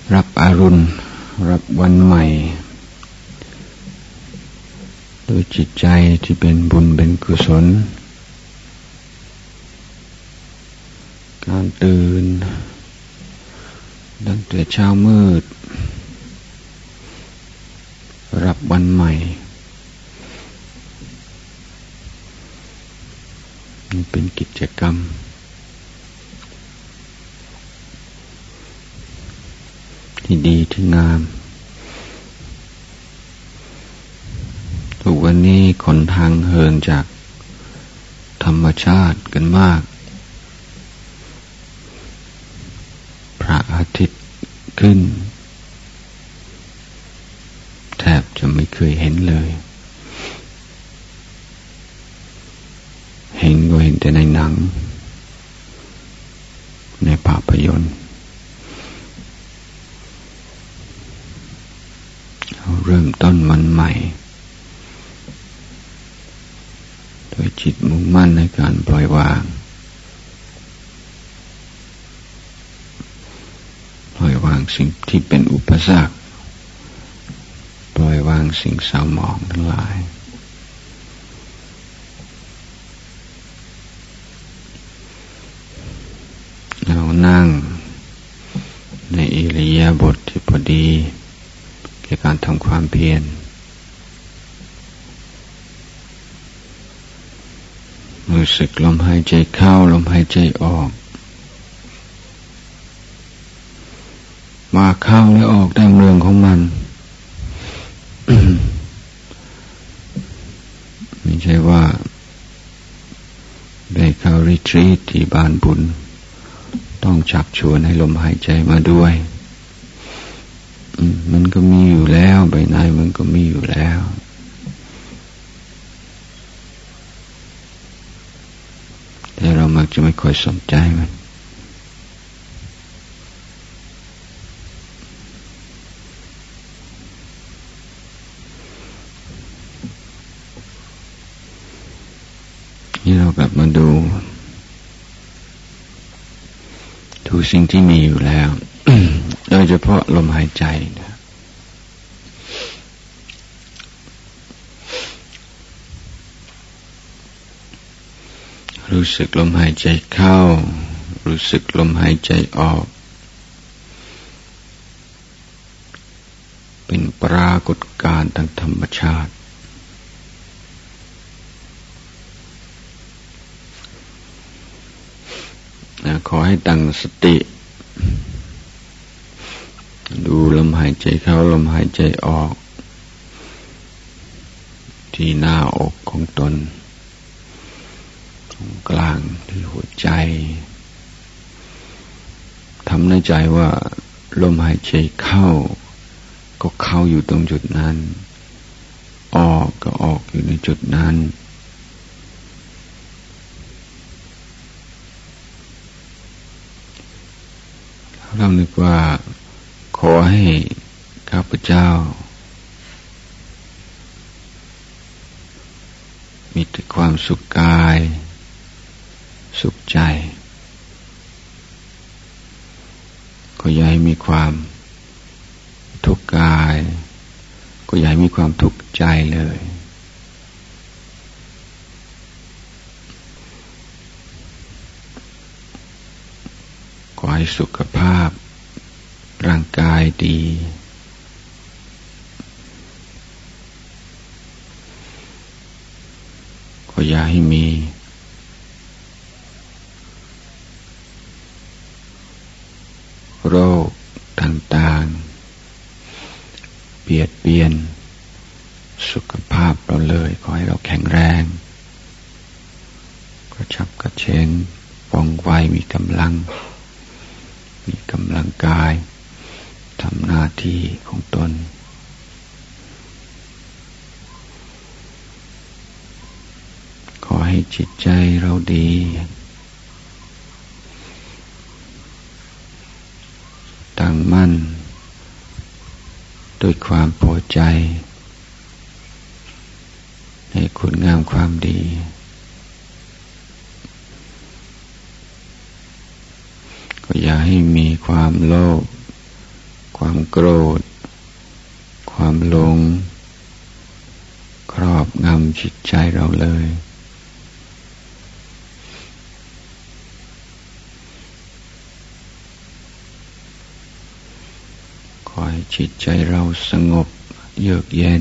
รับอรุณรับวันใหม่โดยจิตใจที่เป็นบุญเป็นกุศลการตื่นตั้งแต่เช้ามืดรับวันใหม่นี่เป็นกิจกรรมที่ดีที่งามทุกวันนี้คนทางเหินจากธรรมชาติกันมากพระอาทิตย์ขึ้นแทบจะไม่เคยเห็นเลยเห็นก็เห็นแต่ในหนังในภาพยนตร์เริ่มต้นวันใหม่โดยจิตมุ่งมั่นในการปล่อยวางสิ่งที่เป็นอุปสรรคปล่อยวางสิ่งเศร้าหมองทั้งหลายเรานั่งในอิริยาบถที่พอดีแก่การทำความเพียรรู้สึกลมหายใจเข้าลมหายใจออกมาเข้าและออกตามเรื่องของมัน ไม่ใช่ว่าได้เข้ารีทรีตที่บ้านบุญต้องชักชวนให้ลมหายใจมาด้วยมันก็มีอยู่แล้วไปไหนมันก็มีอยู่แล้วแต่เรามักจะไม่ค่อยสนใจมันนี่เรากลับมาดูทุกสิ่งที่มีอยู่แล้ว โดยเฉพาะลมหายใจนะรู้สึกลมหายใจเข้ารู้สึกลมหายใจออกเป็นปรากฏการณ์ทางธรรมชาติขอให้ตั้งสติดูลมหายใจเข้าลมหายใจออกที่หน้าอกของตนตรงกลางที่หัวใจทำในใจว่าลมหายใจเข้าก็เข้าอยู่ตรงจุดนั้นออกก็ออกอยู่ในจุดนั้นเรานึกว่าขอให้ข้าพเจ้ามีแต่ความสุขกายสุขใจก็อย่าให้มีความทุกข์กายก็อย่าให้มีความทุกข์ใจเลยขอให้สุขภาพร่างกายดีก็อย่าให้มีโรคต่างๆเบียดเบียนสุขภาพเราเลยขอให้เราแข็งแรงกระฉับกระเฉงว่องไวมีกำลังกายทำหน้าที่ของตนขอให้จิตใจเราดีตั้งมั่นด้วยความพอใจในคุณงามความดี ก็อย่าให้มีความโลภความโกรธความหลงครอบงำจิตใจเราเลยขอให้จิตใจเราสงบเยือกเย็น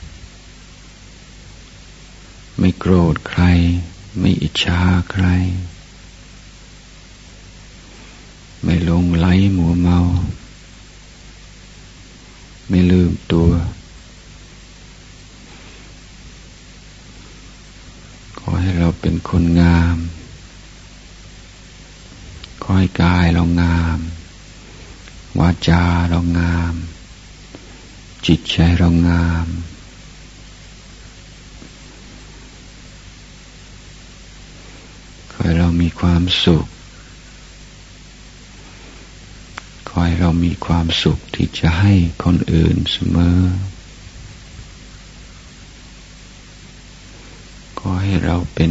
ไม่โกรธใครไม่อิจฉาใครไม่หลงไหลมัวเมาไม่ลืมตัวขอให้เราเป็นคนงามขอให้กายเรางามวาจาเรางามจิตใจเรางามขอให้เรามีความสุขขอให้เรามีความสุขที่จะให้คนอื่นเสมอขอให้เราเป็น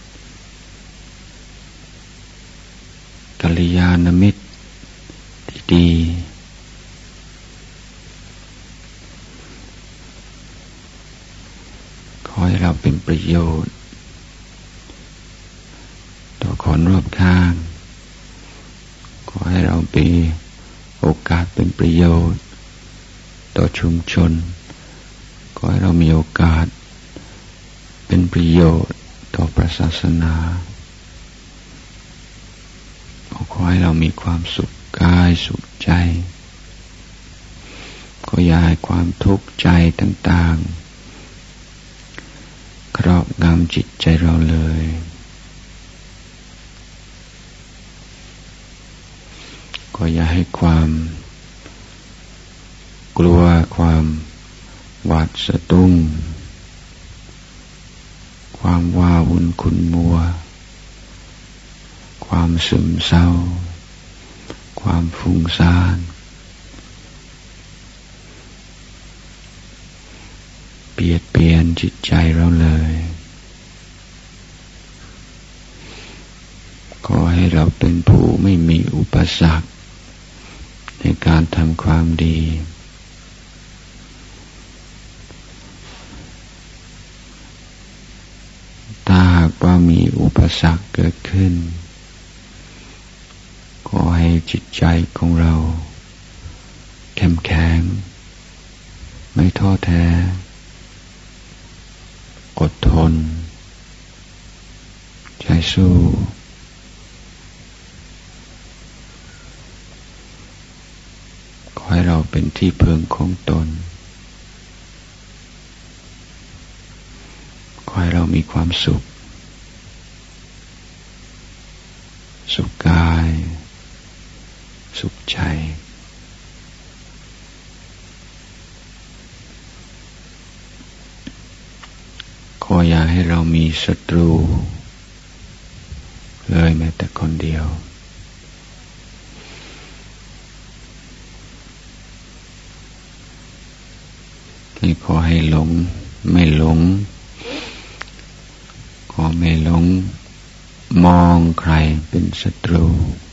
กัลยาณมิตรที่ดีขอให้เราเป็นประโยชน์ต่อคนรอบข้างขอให้เรามีโอกาสเป็นประโยชน์ต่อชุมชนขอให้เรามีโอกาสเป็นประโยชน์ต่อพระศาสนาขอให้เรามีความสุขกายสุขใจขออย่าให้ความทุกข์ใจต่างๆครอบงำจิตใจเราเลยก็อย่าให้ความกลัวความหวาดสะดุ้งความว้าวุ่นขุ่นมัวความซึมเศร้าความฟุ้งซ่านเบียดเบียนจิตใจเราเลยขอให้เราเป็นผู้ไม่มีอุปสรรคในการทำความดีถ้าหากว่ามีอุปสรรคเกิดขึ้นขอให้จิตใจของเราเข้มแข็งไม่ท้อแท้อดทนใจสู้ขอให้เราเป็นที่พึ่งของตนขอให้เรามีความสุขสุขกายสุขใจขออย่าให้เรามีศัตรูเลยแม้แต่คนเดียวขอให้หลงไม่หลงขอไม่หลงมองใครเป็นศัตรู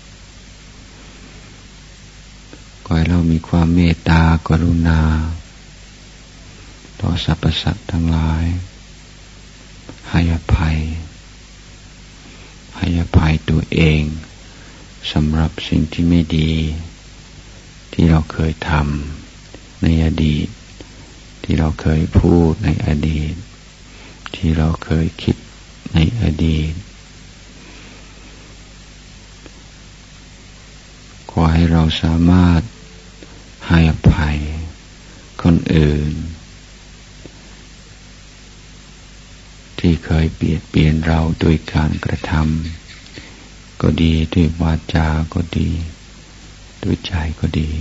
ขอให้เรามีความเมตตากรุณาต่อสรรพสัตว์ทั้งหลายให้อภัยตัวเองสำหรับสิ่งที่ไม่ดีที่เราเคยทำในอดีตที่เราเคยพูดในอดีตที่เราเคยคิดในอดีตขอให้เราสามารถให้อภัยคนอื่นที่เคยเบียดเบียนเราด้วยการกระทำก็ดีด้วยวาจาก็ดีด้วยใจก็ดี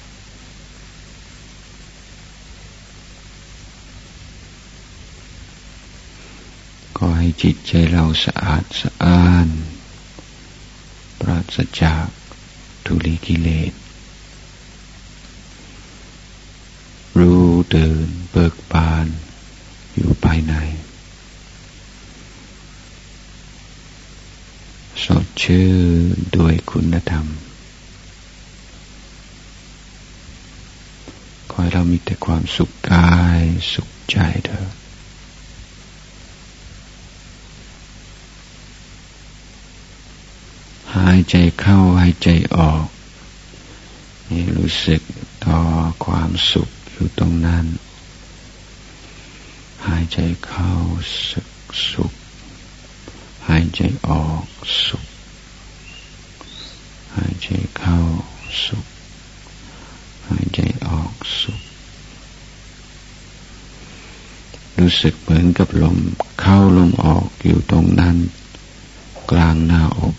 ขอให้จิตใจเราสะอาดสะอ้านปราศจากทุลีกิเลสรู้ตื่นเบิกบานอยู่ภายในสดชื่นด้วยคุณธรรมขอให้เรามีแต่ความสุขกายสุขใจเถิดหายใจเข้าหายใจออกให้รู้สึกต่อความสุขอยู่ตรงนั้นหายใจเข้าสุขหายใจออกสุขหายใจเข้าสุขหายใจออกสุขรู้สึกเหมือนกับลมเข้าลมออกอยู่ตรงนั้นกลางหน้าอก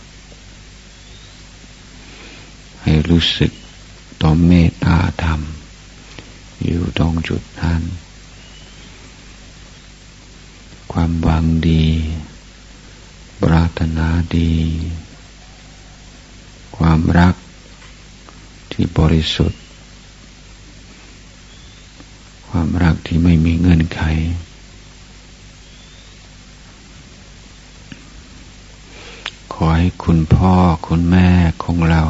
ให้รู้สึกต่อเมตตาธรรมอยู่ตรงจุดนั้นความหวังดีปรารถนาดีความรักที่บริสุทธิ์ความรักที่ไม่มีเงื่อนไขขอให้คุณพ่อคุณแม่ของเรา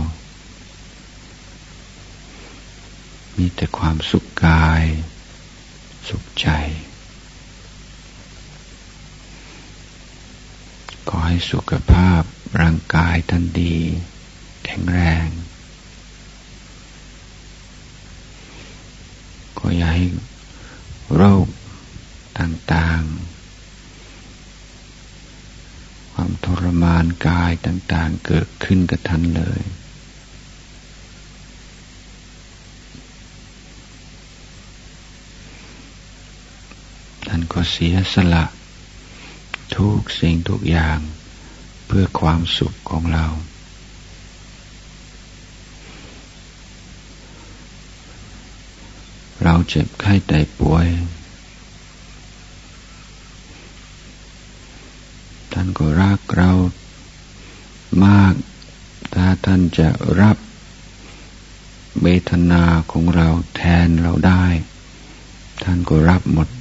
มีแต่ความสุขกายสุขใจขอให้สุขภาพร่างกายท่านดีแข็งแรงขออย่าให้โรคต่างๆความทรมานกายต่างๆเกิดขึ้นกับท่านเลยท่านก็เสียสละทุกสิ่งทุกอย่างเพื่อความสุขของเราเราเจ็บไข้ได้ป่วยท่านก็รักเรามากถ้าท่านจะรับเวทนาของเราแทนเราได้ท่านก็รับหมด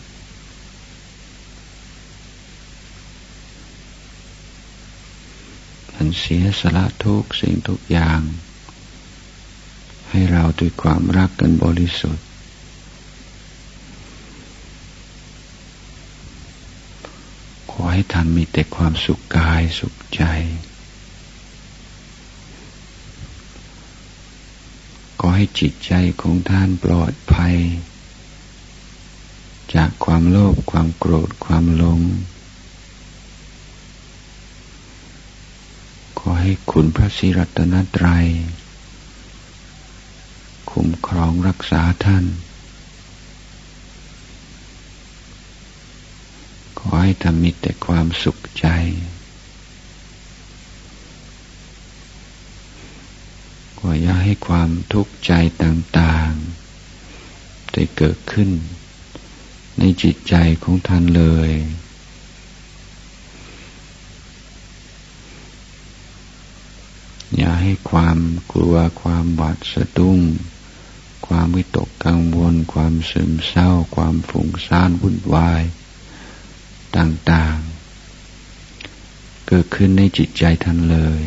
ท่านเสียสละทุกสิ่งทุกอย่างให้เราด้วยความรักกันบริสุทธิ์ขอให้ท่านมีแต่ความสุขกายสุขใจขอให้จิตใจของท่านปลอดภัยจากความโลภความโกรธความหลงขอให้คุณพระศรีรัตนตรัยคุ้มครองรักษาท่านขอให้ท่านมีแต่ความสุขใจขออย่าให้ความทุกข์ใจต่างๆได้เกิดขึ้นในจิตใจของท่านเลยอย่าให้ความกลัวความหวาดสะดุ้งความวิตกกังวลความซึมเศร้าความฟุ้งซ่านวุ่นวายต่างๆเกิดขึ้นในจิตใจท่านเลย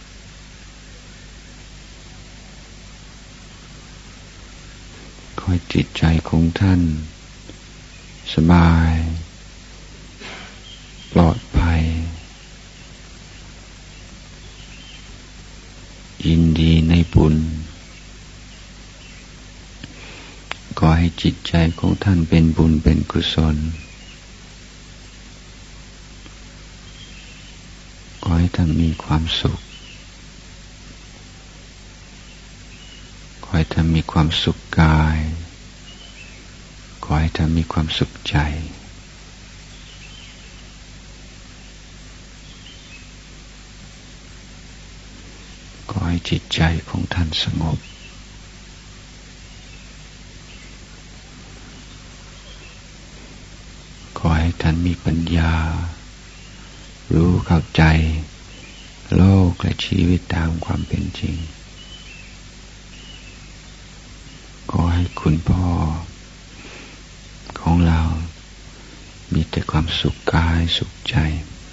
ขอให้จิตใจของท่านสบายปลอดภัยยินดีในบุญขอให้จิตใจของท่านเป็นบุญเป็นกุศลขอให้ท่านมีความสุขขอให้ท่านมีความสุขกายขอให้ท่านมีความสุขใจขอให้จิตใจของท่านสงบขอให้ท่านมีปัญญารู้เข้าใจโลกและชีวิตตามความเป็นจริงขอให้คุณพ่อของเรามีแต่ความสุขกายสุขใจ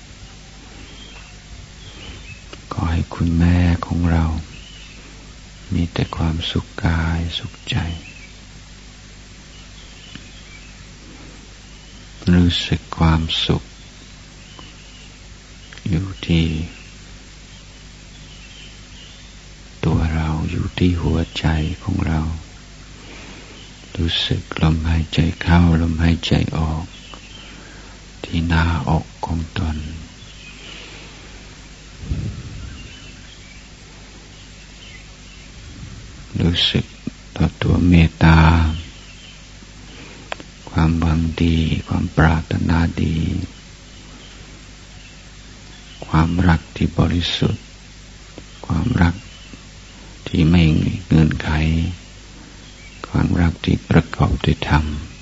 ขอให้คุณแม่ของเรามีแต่ความสุขกายสุขใจรู้สึกความสุขอยู่ที่ตัวเราอยู่ที่หัวใจของเรารู้สึกลมหายใจเข้าลมหายใจออกที่หน้าอกของตนรู้สึกต่อตัวเมตตาความหวังดีความปรารถนาดีความรักที่บริสุทธิ์ความรักที่ไม่มีเงื่อนไขความรักที่ประกอบด้วยธรรม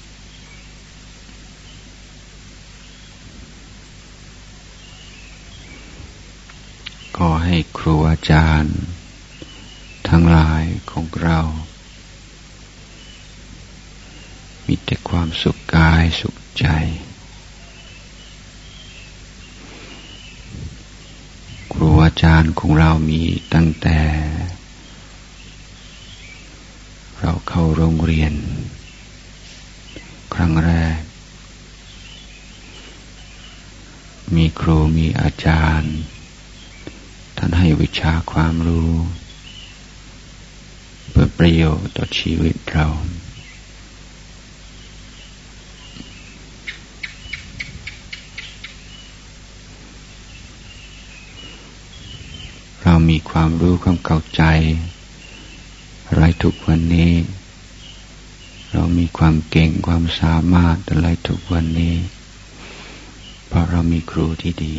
ขอให้ครูอาจารย์ทั้งหลายของเรามีแต่ความสุขกายสุขใจครูอาจารย์ของเรามีตั้งแต่เราเข้าโรงเรียนครั้งแรกมีครูมีอาจารย์ท่านให้วิชาความรู้เพื่อประโยชน์ต่อชีวิตเรามีความรู้ความเข้าใจอะไรทุกวันนี้เรามีความเก่งความสามารถอะไรทุกวันนี้เพราะเรามีครูที่ดี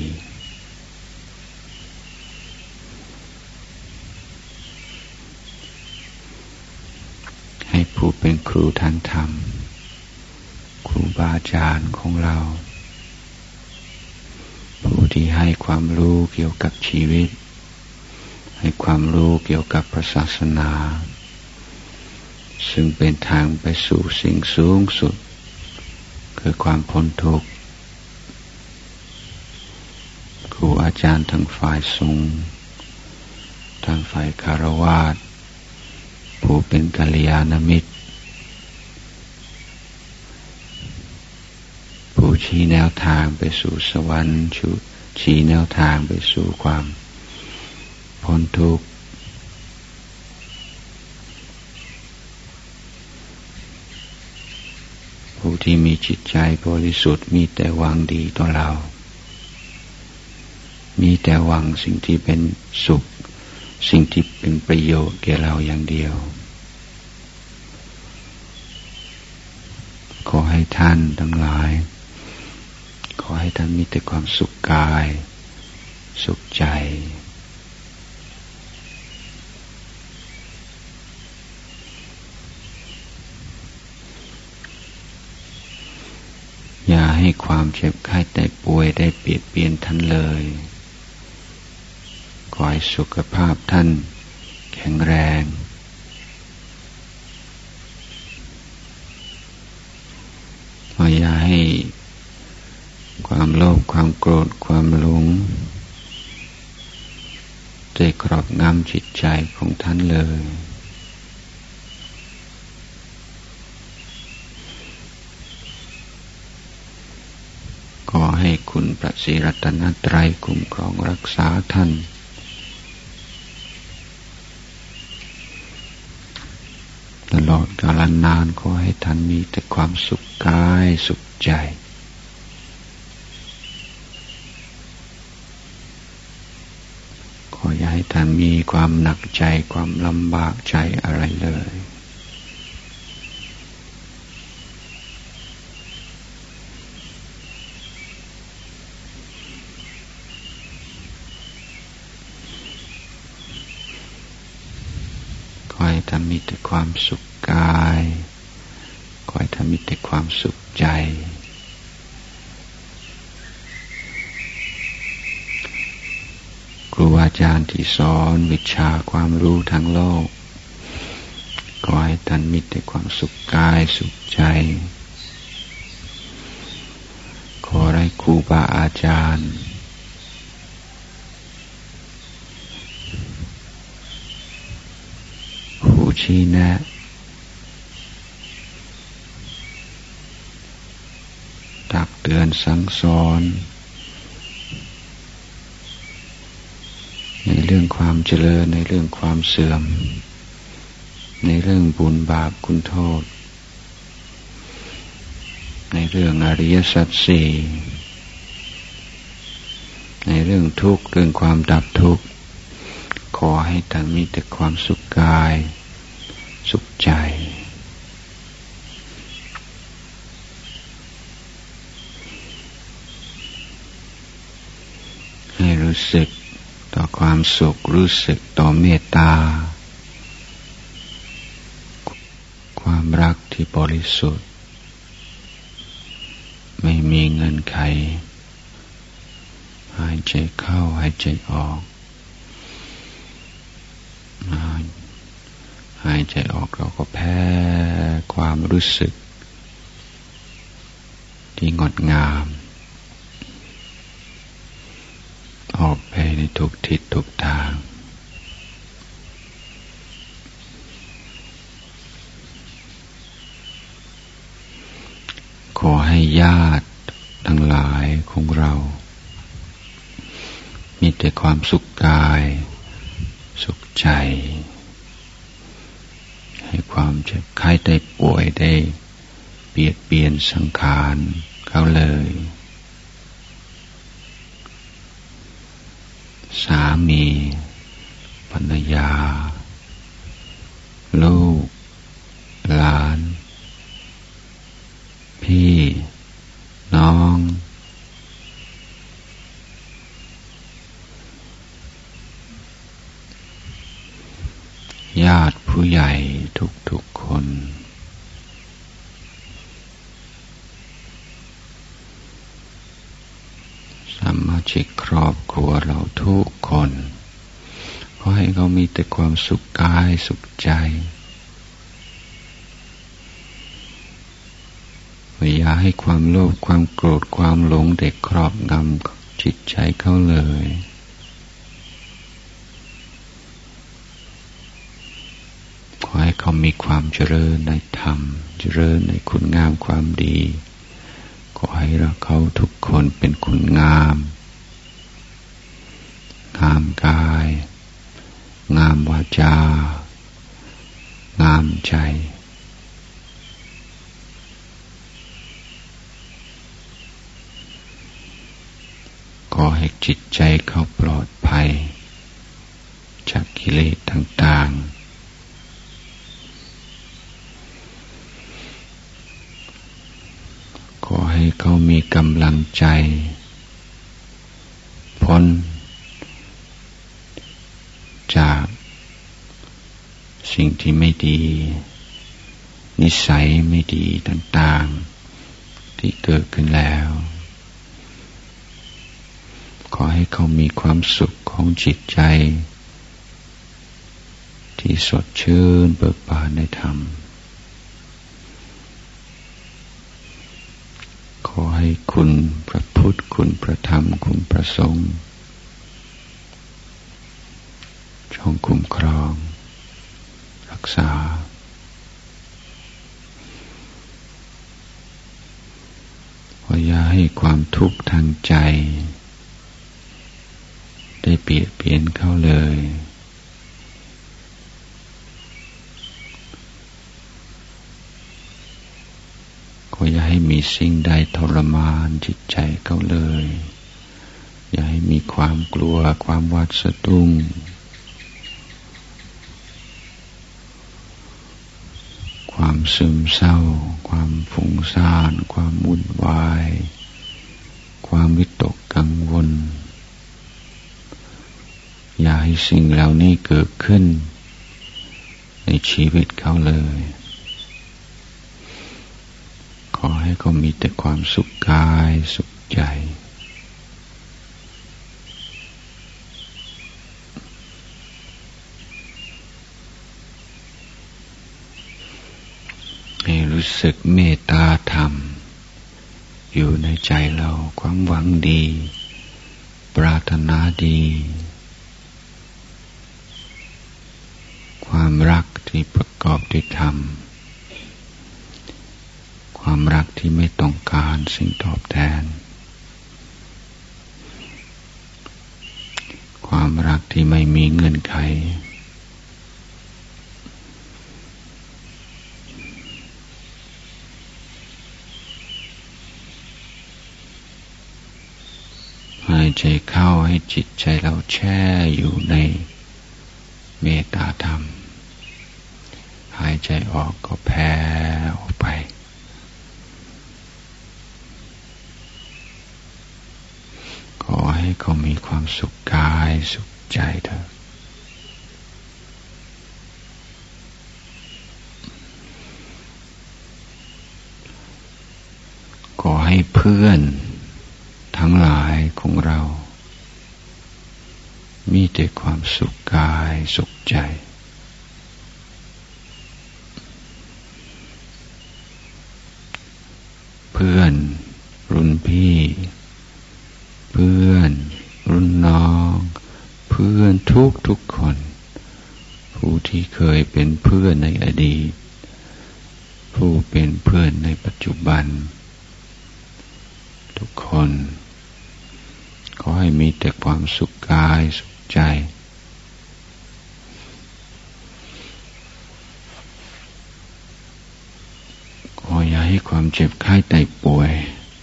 ให้ผู้เป็นครูทางธรรมครูบาอาจารย์ของเราผู้ที่ให้ความรู้เกี่ยวกับชีวิตให้ความรู้เกี่ยวกับพระศาสนาซึ่งเป็นทางไปสู่สิ่งสูงสุดคือความพ้นทุกข์ครูอาจารย์ทั้งฝ่ายสงฆ์ทั้งฝ่ายคฤหัสถ์ผู้เป็นกัลยาณมิตรผู้ชี้แนวทางไปสู่สวรรค์ชี้แนวทางไปสู่ความพ้นทุกข์ผู้ที่มีจิตใจบริสุทธิ์มีแต่หวังดีต่อเรามีแต่หวังสิ่งที่เป็นสุขสิ่งที่เป็นประโยชน์แก่เราอย่างเดียวขอให้ท่านทั้งหลายขอให้ท่านมีแต่ความสุขกายสุขใจอย่าให้ความเจ็บไข้ได้ป่วยได้เบียดเบียนท่านเลยขอให้สุขภาพท่านแข็งแรงอย่าให้ความโลภความโกรธความหลงได้ครอบงำจิตใจของท่านเลยขอให้คุณพระศรีรัตนตรัยคุ้มครองรักษาท่านตลอดกาลนานขอให้ท่านมีแต่ความสุขกายสุขใจขออย่าให้ท่านมีความหนักใจความลำบากใจอะไรเลยขอให้ท่านมีแต่ความสุขกายขอให้ท่านมีแต่ความสุขใจครูอาจารย์ที่สอนวิชาความรู้ทางโลกขอให้ท่านมีแต่ความสุขกายสุขใจขอให้ครูบาอาจารย์ผู้ชี้แนะตักตือนสั่งสอนในเรื่องความเจริญในเรื่องความเสื่อมในเรื่องบุญบาปคุณโทษในเรื่องอริยสัจสี่ในเรื่องทุกข์เรื่องความดับทุกข์ขอให้ท่านมีแต่ความสุขกายสุขใจให้รู้สึกต่อความสุขรู้สึกต่อเมตตาความรักที่บริสุทธิ์ไม่มีเงื่อนไขหายใจเข้าหายใจออกหายใจออกเราก็แผ่ความรู้สึกที่งดงามออกไปในทุกทิศทุกทางขอให้ญาติทั้งหลายของเรามีแต่ความสุขกายสุขใจให้ความเจ็บไข้ได้ป่วยได้เบียดเบียนสังขารเขาเลยสามีภรรยาลูกหลานพี่น้องญาติผู้ใหญ่ทุกๆคนสมาชิกครอบครัวเราทุกคนขอให้เขามีแต่ความสุขกายสุขใจอย่าให้ความโลภความโกรธความหลงเด็กครอบงำจิตใจเขาเลยขอให้เขามีความเจริญในธรรมเจริญในคุณงามความดีขอให้เขาทุกคนเป็นคุณงามงามกายงามวาจางามใจขอให้จิตใจเขาปลอดภัยจากกิเลสต่างๆขอให้เขามีกำลังใจพ้นจากสิ่งที่ไม่ดีนิสัยไม่ดีต่างๆที่เกิดขึ้นแล้วขอให้เขามีความสุขของจิตใจที่สดชื่นเบิกบานในธรรมขอให้คุณพระพุทธคุณพระธรรมคุณพระสงฆ์จงคุ้มครองรักษาอย่าให้ความทุกข์ทางใจได้เบียดเบียนเขาเลยก็อย่าให้มีสิ่งใดทรมานจิตใจเขาเลยอย่าให้มีความกลัวความหวาดสะดุ้งความซึมเศร้าความฟุ้งซ่านความวุ่นวายความวิตกกังวลอย่าให้สิ่งเหล่านี้เกิดขึ้นในชีวิตเขาเลยขอให้เขามีแต่ความสุขกายสุขใจให้รู้สึกเมตตาธรรมอยู่ในใจเราความหวังดีปรารถนาดีความรักที่ประกอบด้วยธรรมคความรักที่ไม่ต้องการสิ่งตอบแทนความรักที่ไม่มีเงื่อนไขหายใจเข้าให้จิตใจเราแช่อยู่ในเมตตาธรรมหายใจออกก็แผ่ออกไปขอให้เขามีความสุขกายสุขใจเถอะขอให้เพื่อนทั้งหลายของเรามีแต่ความสุขกายสุขใจเพื่อนรุ่นพี่เพื่อนรุ่นน้องเพื่อนทุกคนผู้ที่เคยเป็นเพื่อนในอดีตผู้เป็นเพื่อนในปัจจุบันทุกคนขอให้มีแต่ความสุขกายสุขใจขออย่าให้ความเจ็บไข้ได้ป่วย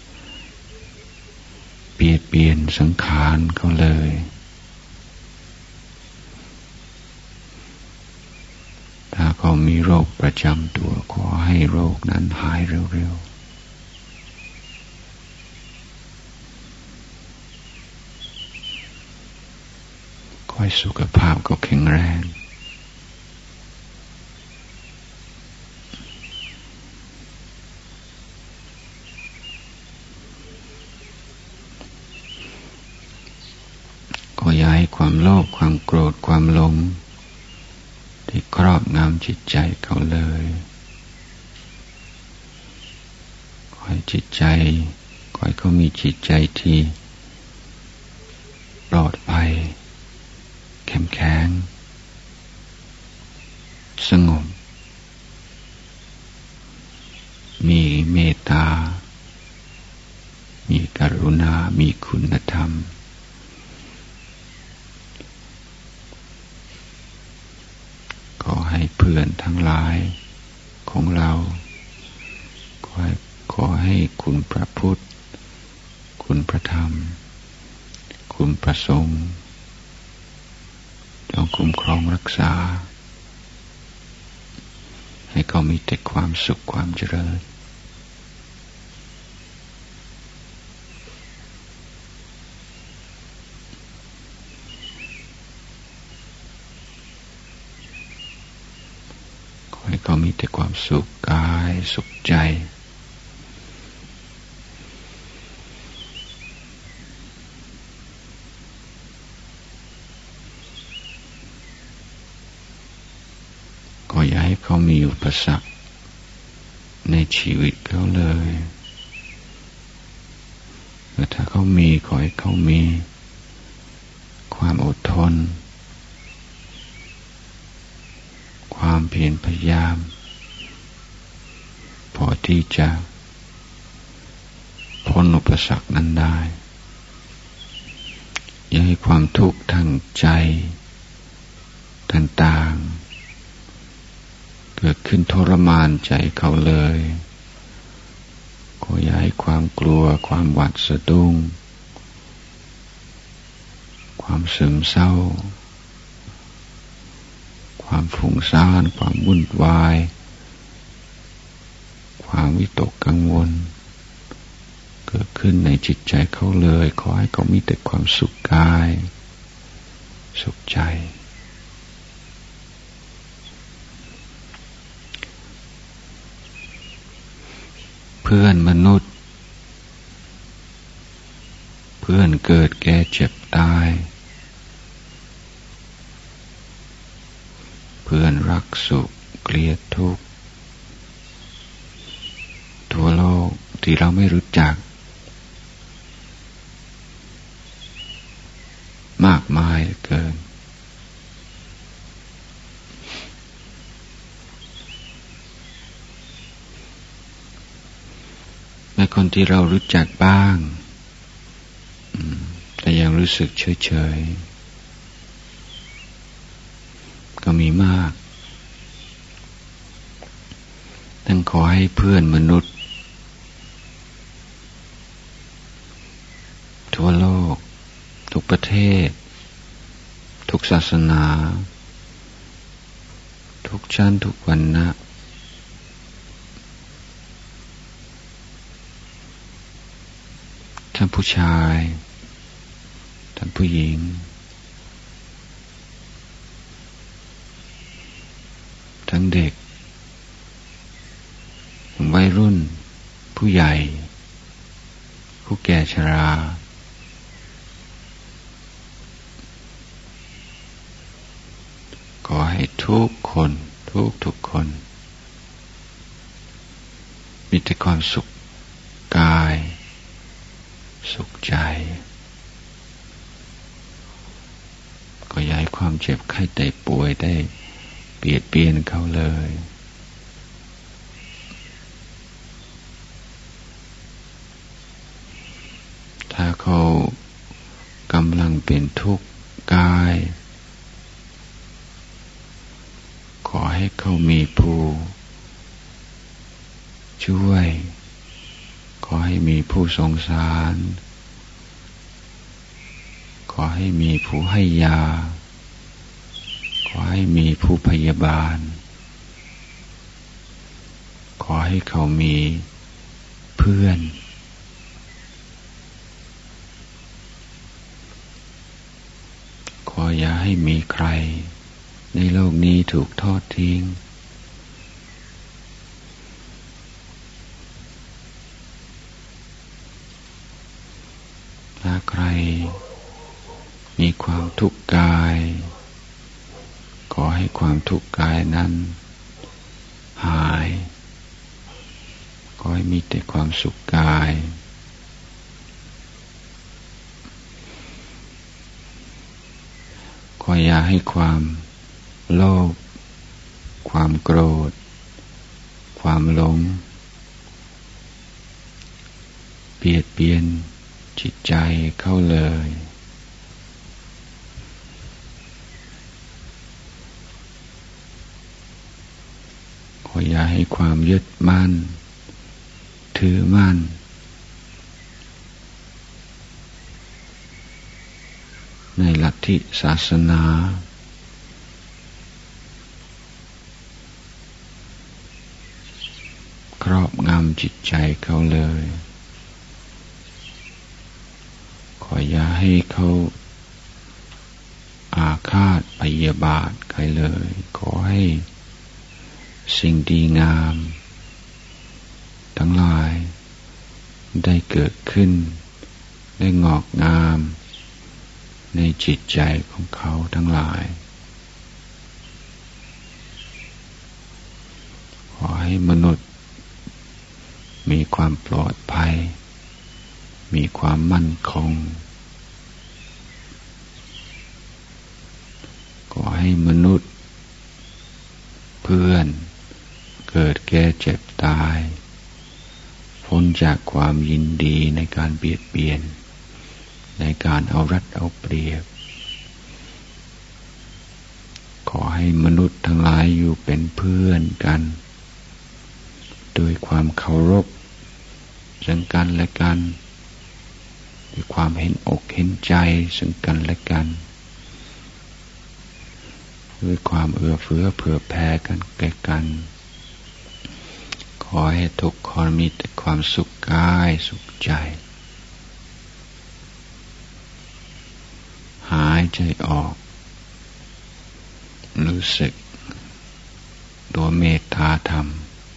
เบียดเบียนสังขารเขาเลยถ้าเขามีโรคประจำตัวขอให้โรคนั้นหายเร็วๆขอให้สุขภาพเขาแข็งแรงขออย่าให้ความโลภความโกรธความหลงที่ครอบงำจิตใจเขาเลยขอให้จิตใจขอให้เขามีจิตใจที่ปลอดภัยเข้มแข็งสงบมีเมตตามีกรุณามีคุณธรรมขอให้เพื่อนทั้งหลายของเราขอให้คุณพระพุทธคุณพระธรรมคุณพระสงฆ์จงคุ้มครองรักษาให้เขามีแต่ความสุขความเจริญขอให้เขามีแต่ความสุขกายสุขใจขออย่าให้เขามีอุปสรรคในชีวิตเขาเลยแต่ถ้าเขามีขอให้เขามีความอดทนความเพียรพยายามพอที่จะพ้นอุปสรรคนั้นได้อย่าให้ความทุกข์ทางใจต่างๆเกิดขึ้นทรมานใจเขาเลยขออย่าให้ความกลัวความหวาดสะดุ้งความซึมเศร้าความฟุ้งซ่านความวุ่นวายความวิตกกังวลเกิดขึ้นในจิตใจเขาเลยขอให้เขามีแต่ความสุขกายสุขใจเพื่อนมนุษย์เพื่อนเกิดแก่เจ็บตายเพื่อนรักสุขเกลียดทุกข์ทั่วโลกที่เราไม่รู้จักมากมายเกินขคนที่เรารู้จักบ้างแต่ยังรู้สึกเฉยๆก็มีมากต้องขอให้เพื่อนมนุษย์ทั่วโลกทุกประเทศทุกศาสนาทุกชั้นทุกวรรณะทั้งผู้ชายทั้งผู้หญิงทั้งเด็กวัยรุ่นผู้ใหญ่ผู้แก่ชราขอให้ทุกคนทุกคนมีแต่ความสุขกายสุขใจก็อย่าให้ความเจ็บไข้ได้ป่วยได้เบียดเบียนเขาเลยถ้าเขากำลังเป็นทุกข์กายขอให้เขามีผู้ช่วยขอให้มีผู้สงสารขอให้มีผู้ให้ยาขอให้มีผู้พยาบาลขอให้เขามีเพื่อนขออย่าให้มีใครในโลกนี้ถูกทอดทิ้งถ้าใครมีความทุกข์กายขอให้ความทุกข์กายนั้นหายขอให้มีแต่ความสุขกายขออย่าให้ความโลภความโกรธความหลงเบียดเบียนจิตใจเข้าเลยขออย่าให้ความยึดมั่นถือมั่นในลัทธิศาสนาครอบงำจิตใจเขาเลยขออย่าให้เขาอาฆาตพยาบาทใครเลยขอให้สิ่งดีงามทั้งหลายได้เกิดขึ้นได้งอกงามในจิตใจของเขาทั้งหลายขอให้มนุษย์มีความปลอดภัยมีความมั่นคงขอให้มนุษย์เพื่อนเกิดแก่เจ็บตายพ้นจากความยินดีในการเบียดเบียนในการเอารัดเอาเปรียบขอให้มนุษย์ทั้งหลายอยู่เป็นเพื่อนกันโดยความเคารพซึ่งกันและกันด้วยความเห็นอกเห็นใจซึ่งกันและกันด้วยความเอื้อเฟื้อเผื่อแผ่กันแก่กันขอให้ทุกคนมีแต่ความสุขกายสุขใจหายใจออกรู้สึกโดยเมตตาธรรม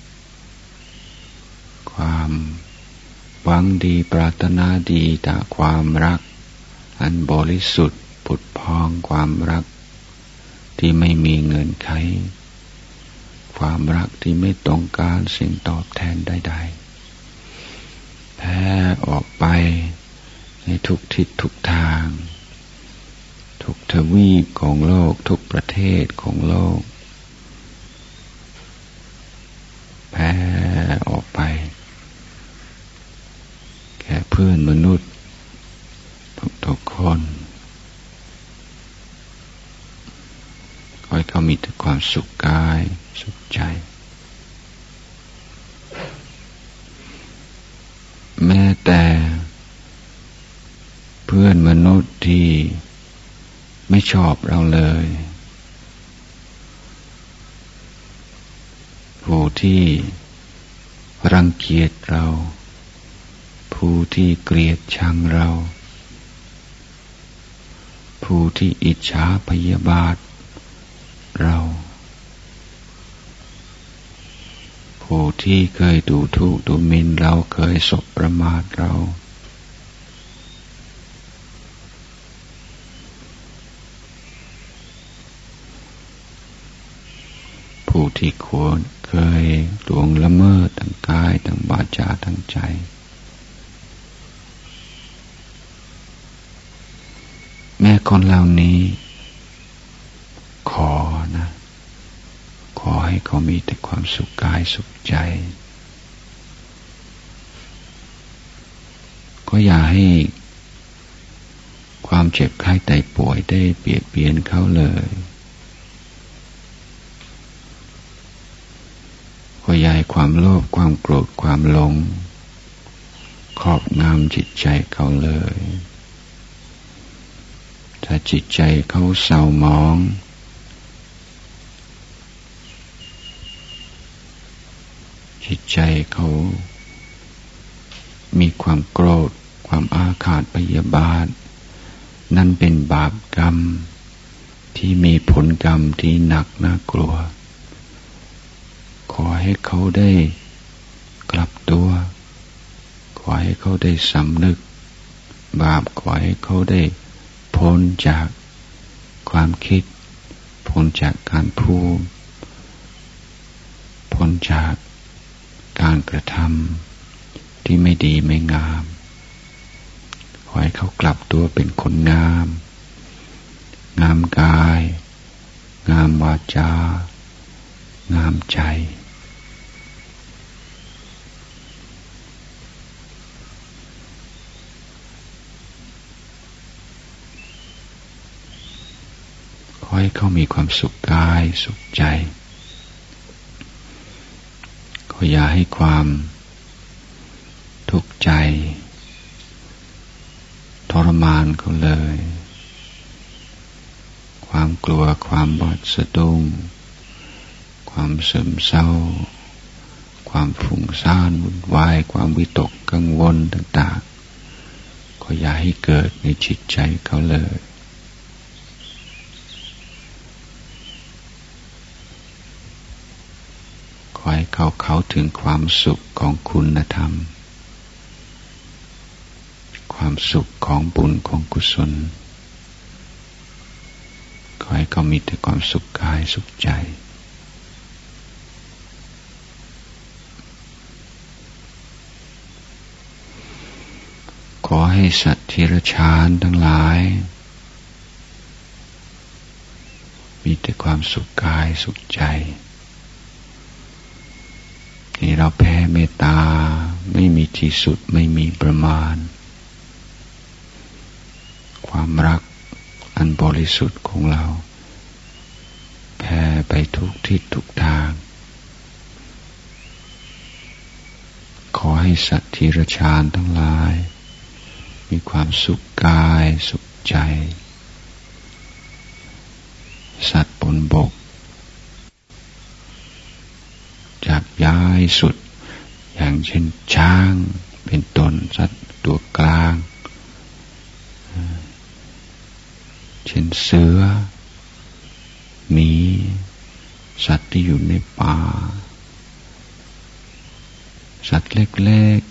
ความหวังดีปรารถนาดีต่อความรักอันบริสุทธิ์ผุดพองความรักที่ไม่มีเงื่อนไขความรักที่ไม่ต้องการสิ่งตอบแทนใดๆแผ่ออกไปในทุกทิศทุกทางทุกทวีปของโลกทุกประเทศของโลกแผ่ออกไปพื่อนมนุษย์ทุกคนขอให้เขามีแต่ความสุขกายสุขใจแม้แต่เพื่อนมนุษย์ที่ไม่ชอบเราเลยผู้ที่รังเกียจเราผู้ที่เกลียดชังเราผู้ที่อิจฉาพยาบาทเราผู้ที่เคยดูถูกดูหมิ่นเราเคยสบประมาทเราผู้ที่เคยล่วงละเมิดทางกายทางวาจาทางใจแม้คนเหล่านี้ขอให้เขามีแต่ความสุขกายสุขใจก็อย่าให้ความเจ็บไข้ได้ป่วยได้เบียดเบียนเขาเลยก็อย่าให้ความโลภความโกรธความหลงครอบงำจิตใจเขาเลยถ้าจิตใจเขาเศร้าหมองจิตใจเขามีความโกรธความอาฆาตพยาบาทนั่นเป็นบาปกรรมที่มีผลกรรมที่หนักน่ากลัวขอให้เขาได้กลับตัวขอให้เขาได้สำนึกบาปขอให้เขาได้พ้นจากความคิดพ้นจากการพูดพ้นจากการกระทำที่ไม่ดีไม่งามขอให้เขากลับตัวเป็นคนงามงามกายงามวาจางามใจขอให้เขามีความสุขกายสุขใจขออย่าให้ความทุกข์ใจทรมานเขาเลยความกลัวความหวาดสะดุ้งความซึมเศร้าความฟุ้งซ่านวุ่นวายความวิตกกังวลต่างๆขออย่าให้เกิดในจิตใจเขาเลยขอให้เขาเข้าถึงความสุขของคุณธรรมความสุขของบุญของกุศลขอให้เขามีแต่ความสุขกายสุขใจขอให้สัตว์ที่ราชานทั้งหลายมีแต่ความสุขกายสุขใจให้เราแผ่เมตตาไม่มีที่สุดไม่มีประมาณความรักอันบริสุทธิ์ของเราแผ่ไปทุกทิศทุกทางขอให้สัตว์ที่ราชานทั้งหลายมีความสุขกายสุขใจสัตว์บนบกจากย้ายสุดอย่างเช่นช้างเป็นต้นสัตว์ตัวกลางเช่นเสือหมีสัตว์ที่อยู่ในป่าสัตว์เล็ก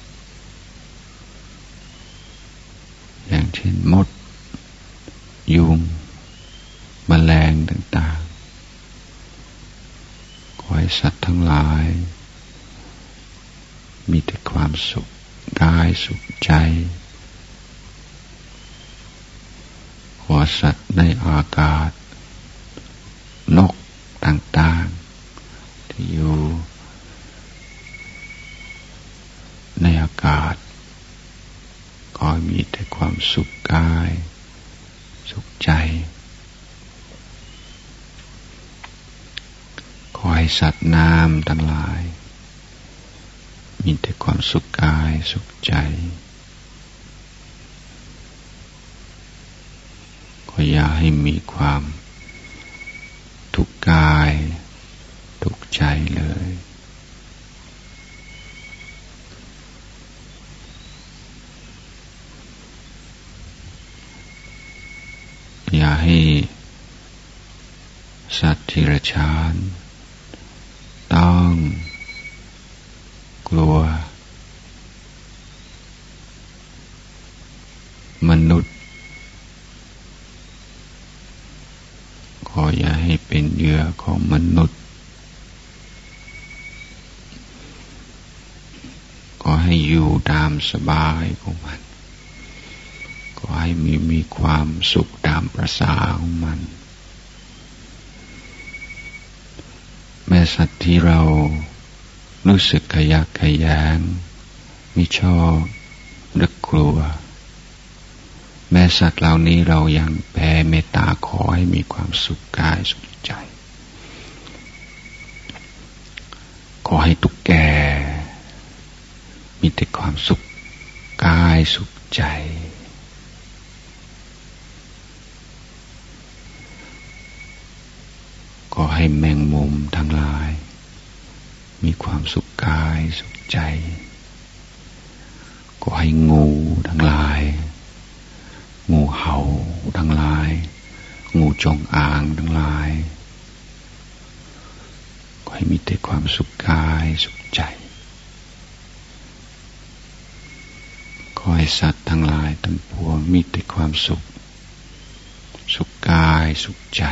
ๆอย่างเช่นมดยุงแมลงต่างๆขอให้สัตว์ทั้งหลายมีแต่ความสุขกายสุขใจขอสัตว์ในอากาศนกต่างๆที่อยู่ ในอากาศขอให้มีแต่ความสุขกายสุขใจขอให้สัตว์น้ำทั้งหลายมีแต่ความสุขกายสุขใจขออย่าให้มีความทุกข์กายทุกข์ใจเลยอย่าให้สัตว์ที่ระชานต้องกลัวมนุษย์ขออย่าให้เป็นเหยื่อของมนุษย์ขอให้อยู่ตามสบายของมันขอให้มีความสุขตามประสาของมันแม้สัตว์ที่เรารู้สึกขยักขยงไม่ชอบหรือกลัวแม้สัตว์เหล่านี้เรายังแผ่เมตตาขอให้มีความสุขกายสุขใจขอให้ตุ๊กแกมีแต่ความสุขกายสุขใจขอให้แมงมุมทั้งหลายมีความสุขกายสุขใจขอให้งูทั้งหลายงูเห่าทั้งหลายงูจงอางทั้งหลายขอให้มีแต่ความสุขกายสุขใจขอให้สัตว์ทั้งหลายทั้งปวงมีแต่ความสุขสุขกายสุขใจ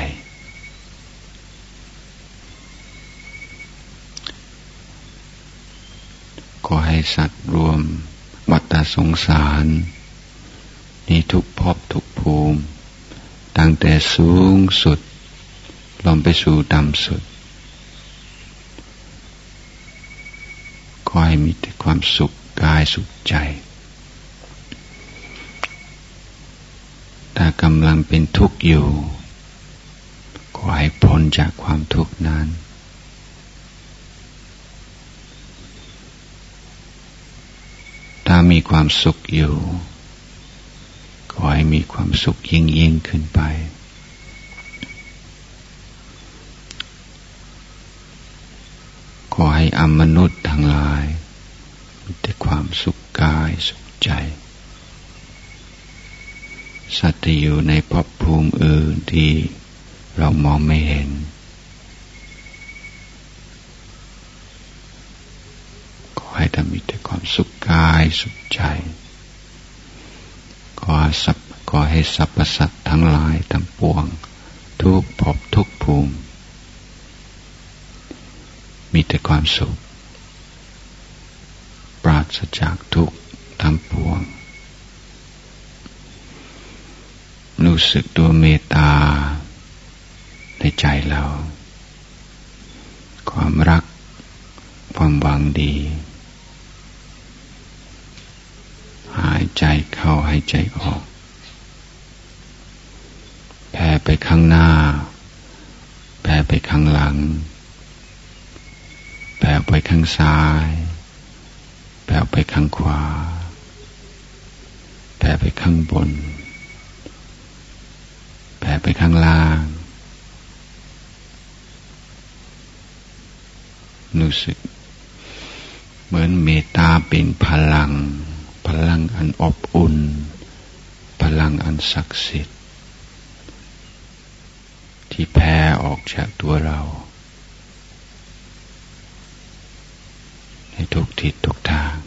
ขอให้สัตว์รวมวัฏสงสารในทุกภพทุกภูมิตั้งแต่สูงสุดลงไปสู่ต่ำสุดขอให้มีแต่ความสุขกายสุขใจถ้ากำลังเป็นทุกข์อยู่ขอให้พ้นจากความทุกข์นั้นถ้ามีความสุขอยู่ขอให้มีความสุขยิ่งขึ้นไปขอให้มนุษย์ทั้งหลายมีแต่ความสุขกายสุขใจสัตว์ที่อยู่ในภพภูมิอื่นที่เรามองไม่เห็นขอให้ท่านมีแต่ความสุขกายสุขใจขอให้สรรพสัตว์ทั้งหลายทั้งปวงทุกภพทุกภูมิมีแต่ความสุขปราศจากทุกข์ทั้งปวงรู้สึกตัวเมตตาในใจเราความรักความหวังดีหายใจเข้าหายใจออกแผ่ไปข้างหน้าแผ่ไปข้างหลังแผ่ไปข้างซ้ายแผ่ไปข้างขวาแผ่ไปข้างบนแผ่ไปข้างล่างรู้สึกเหมือนเมตตาเป็นพลังอันอบอุ่นพลังอันศักดิ์สิทธิ์ที่แผ่ออกจากตัวเราในทุกทิศทุกทาง